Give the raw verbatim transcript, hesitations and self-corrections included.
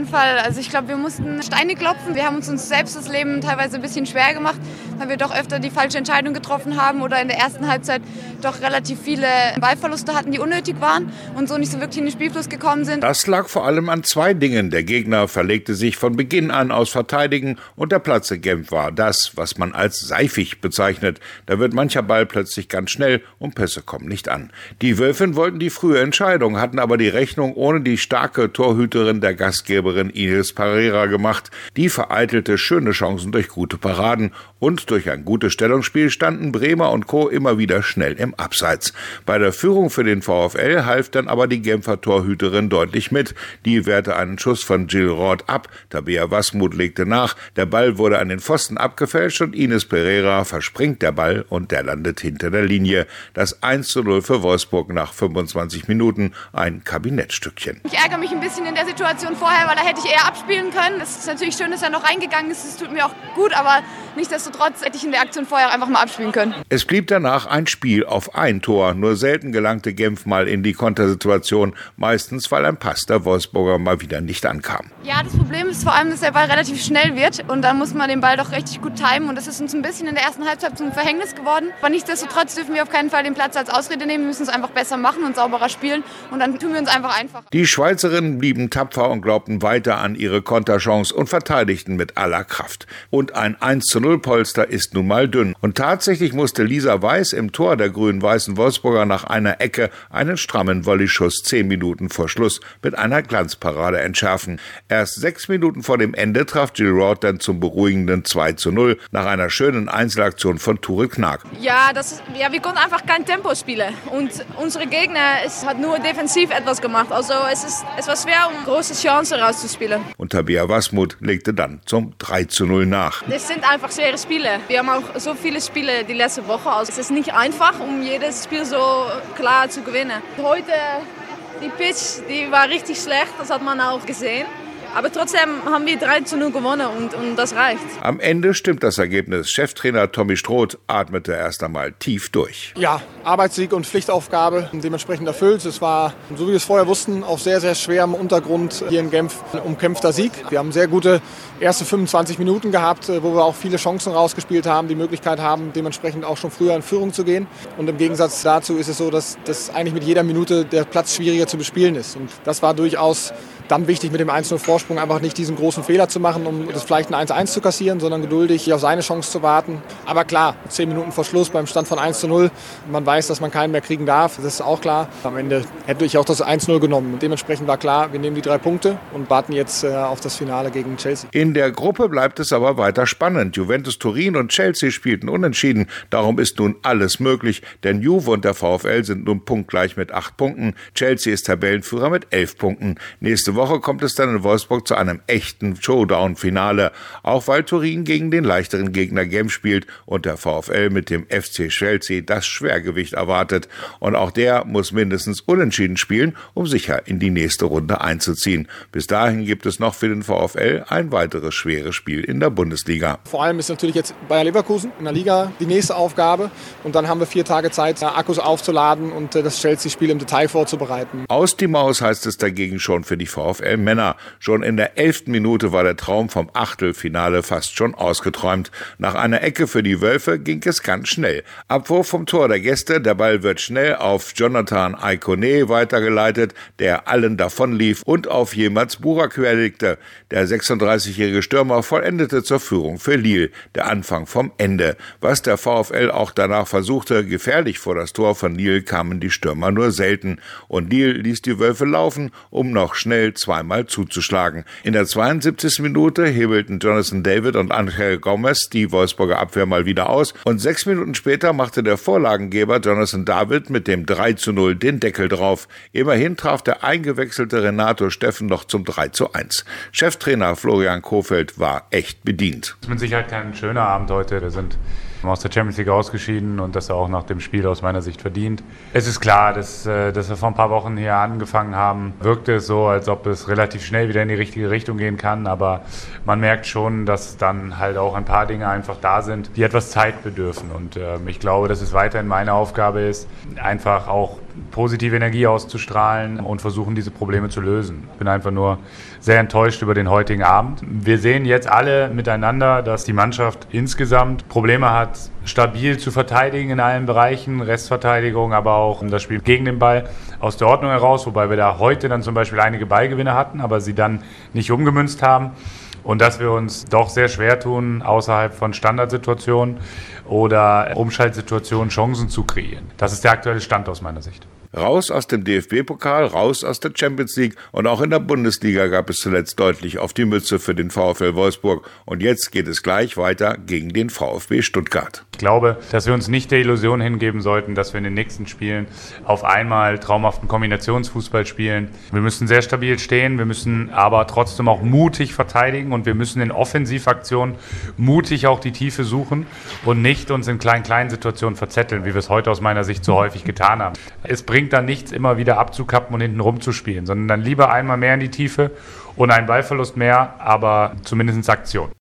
jeden Fall. Also ich glaube, wir mussten Steine klopfen. Wir haben uns, uns selbst das Leben teilweise ein bisschen schwer gemacht, weil wir doch öfter die falsche Entscheidung getroffen haben oder in der ersten Halbzeit doch relativ viele Ballverluste hatten, die unnötig waren und so nicht so wirklich in den Spielfluss gekommen sind. Das lag vor allem an zwei Dingen. Der Gegner verlegte sich von Beginn an aus Verteidigen und der Platz in Genf war das, was man als seifig bezeichnet. Da wird mancher Ball plötzlich ganz schnell und Pässe kommen nicht an. Die Wölfinnen wollten die frühe Entscheidung, hatten aber die Rechnung ohne die starke Torhüterin der Gastgeberin Inés Pereira gemacht. Die vereitelte schöne Chancen durch gute Paraden und durch ein gutes Stellungsspiel standen Bremer und Co. immer wieder schnell im Abseits. Bei der Führung für den VfL half dann aber die Genfer Torhüterin deutlich mit. Die wehrte einen Schuss von Jill Roth ab. Tabea Wasmuth legte nach. Der Ball wurde an den Pfosten abgefälscht und Inés Pereira verspringt der Ball und der landet hinter der Linie. Das eins zu null für Wolfsburg nach fünfundzwanzig Minuten, ein Kabinettstückchen. Ich ärgere mich ein bisschen in der Situation vorher, weil da hätte ich eher abspielen können. Es ist natürlich schön, dass er noch reingegangen ist. Es tut mir auch gut, aber nichtsdestotrotz hätte ich in der Aktion vorher einfach mal abspielen können. Es blieb danach ein Spiel auf ein Tor. Nur selten gelangte Genf mal in die Kontersituation. Meistens, weil ein Pass der Wolfsburger mal wieder nicht ankam. Ja, das Problem ist vor allem, dass der Ball relativ schnell wird und dann muss man den Ball doch richtig gut timen und das ist uns ein bisschen in der ersten Halbzeit zum Verhängnis geworden. Aber nichtsdestotrotz dürfen wir auf keinen Fall den Platz als Ausrede nehmen. Wir müssen es einfach besser machen und sauberer spielen und dann tun wir uns einfach einfacher. Die Schweizerinnen blieben tapfer und glaubten weiter an ihre Konterchance und verteidigten mit aller Kraft. Und ein eins zu null Polster ist nun mal dünn. Und tatsächlich musste Lisa Weiß im Tor der grün-weißen Wolfsburger nach einer Ecke einen strammen Volleyschuss zehn Minuten vor Schluss mit einer Glanzparade entschärfen. Erst sechs Minuten vor dem Ende traf Jill Roth dann zum beruhigenden zwei zu null nach einer schönen Einzelaktion von Turit Knag. Ja, das ist, ja, wir konnten einfach kein Tempo spielen und unsere Gegner es hat nur defensiv etwas gemacht. Also es ist es war schwer, um große Chancen rauszuspielen. Und Tabea Wasmuth legte dann zum drei zu null nach. Das sind einfach schwere Spiele. Wir haben auch so viele Spiele die letzte Woche. Also es ist nicht einfach, um jedes Spiel so klar zu gewinnen. Heute die Pitch, die war richtig schlecht, das hat man auch gesehen. Aber trotzdem haben wir drei zu null gewonnen und, und das reicht. Am Ende stimmt das Ergebnis. Cheftrainer Tommy Stroth atmete erst einmal tief durch. Ja, Arbeitssieg und Pflichtaufgabe dementsprechend erfüllt. Es war, so wie wir es vorher wussten, auf sehr, sehr schwerem Untergrund hier in Genf ein umkämpfter Sieg. Wir haben sehr gute erste fünfundzwanzig Minuten gehabt, wo wir auch viele Chancen rausgespielt haben, die Möglichkeit haben, dementsprechend auch schon früher in Führung zu gehen. Und im Gegensatz dazu ist es so, dass, dass eigentlich mit jeder Minute der Platz schwieriger zu bespielen ist. Und das war durchaus dann wichtig, mit dem eins zu null Vorsprung einfach nicht diesen großen Fehler zu machen, um das vielleicht ein eins zu eins zu kassieren, sondern geduldig auf seine Chance zu warten. Aber klar, zehn Minuten vor Schluss beim Stand von eins zu null, man weiß, dass man keinen mehr kriegen darf, das ist auch klar. Am Ende hätte ich auch das eins zu null genommen. Und dementsprechend war klar, wir nehmen die drei Punkte und warten jetzt äh, auf das Finale gegen Chelsea. In der Gruppe bleibt es aber weiter spannend. Juventus Turin und Chelsea spielten unentschieden. Darum ist nun alles möglich, denn Juve und der VfL sind nun punktgleich mit acht Punkten. Chelsea ist Tabellenführer mit elf Punkten. Nächste Woche kommt es dann in Wolfsburg zu einem echten Showdown-Finale, auch weil Turin gegen den leichteren Gegner Genf spielt und der VfL mit dem F C Chelsea das Schwergewicht erwartet. Und auch der muss mindestens unentschieden spielen, um sicher in die nächste Runde einzuziehen. Bis dahin gibt es noch für den VfL ein weiteres schweres Spiel in der Bundesliga. Vor allem ist natürlich jetzt Bayer Leverkusen in der Liga die nächste Aufgabe und dann haben wir vier Tage Zeit, Akkus aufzuladen und das Chelsea-Spiel im Detail vorzubereiten. Aus die Maus heißt es dagegen schon für die VfL-Männer. Schon in der elften Minute war der Traum vom Achtelfinale fast schon ausgeträumt. Nach einer Ecke für die Wölfe ging es ganz schnell. Abwurf vom Tor der Gäste, der Ball wird schnell auf Jonathan Aikoné weitergeleitet, der allen davonlief und auf Yilmaz Burak querlegte. Der sechsunddreißigjährige Stürmer vollendete zur Führung für Lille. Der Anfang vom Ende. Was der VfL auch danach versuchte, gefährlich vor das Tor von Lille kamen die Stürmer nur selten. Und Lille ließ die Wölfe laufen, um noch schnell zweimal zuzuschlagen. In der zweiundsiebzigsten Minute hebelten Jonathan David und Angel Gomez die Wolfsburger Abwehr mal wieder aus und sechs Minuten später machte der Vorlagengeber Jonathan David mit dem drei zu null den Deckel drauf. Immerhin traf der eingewechselte Renato Steffen noch zum drei zu eins. Cheftrainer Florian Kohfeldt war echt bedient. Das ist mit Sicherheit kein schöner Abend heute. Wir sind aus der Champions League ausgeschieden und das auch nach dem Spiel aus meiner Sicht verdient. Es ist klar, dass, dass wir vor ein paar Wochen hier angefangen haben, wirkte es so, als ob es relativ schnell wieder in die richtige Richtung gehen kann, aber man merkt schon, dass dann halt auch ein paar Dinge einfach da sind, die etwas Zeit bedürfen und äh, ich glaube, dass es weiterhin meine Aufgabe ist, einfach auch positive Energie auszustrahlen und versuchen, diese Probleme zu lösen. Ich bin einfach nur sehr enttäuscht über den heutigen Abend. Wir sehen jetzt alle miteinander, dass die Mannschaft insgesamt Probleme hat, stabil zu verteidigen in allen Bereichen, Restverteidigung, aber auch das Spiel gegen den Ball aus der Ordnung heraus, wobei wir da heute dann zum Beispiel einige Ballgewinne hatten, aber sie dann nicht umgemünzt haben. Und dass wir uns doch sehr schwer tun, außerhalb von Standardsituationen oder Umschaltsituationen Chancen zu kreieren. Das ist der aktuelle Stand aus meiner Sicht. Raus aus dem D F B-Pokal, raus aus der Champions League und auch in der Bundesliga gab es zuletzt deutlich auf die Mütze für den VfL Wolfsburg. Und jetzt geht es gleich weiter gegen den VfB Stuttgart. Ich glaube, dass wir uns nicht der Illusion hingeben sollten, dass wir in den nächsten Spielen auf einmal traumhaften Kombinationsfußball spielen. Wir müssen sehr stabil stehen, wir müssen aber trotzdem auch mutig verteidigen und wir müssen in Offensivaktionen mutig auch die Tiefe suchen und nicht uns in kleinen-kleinen Situationen verzetteln, wie wir es heute aus meiner Sicht so häufig getan haben. Es bringt dann nichts, immer wieder abzukappen und hinten rumzuspielen, sondern dann lieber einmal mehr in die Tiefe und einen Ballverlust mehr, aber zumindest Aktion.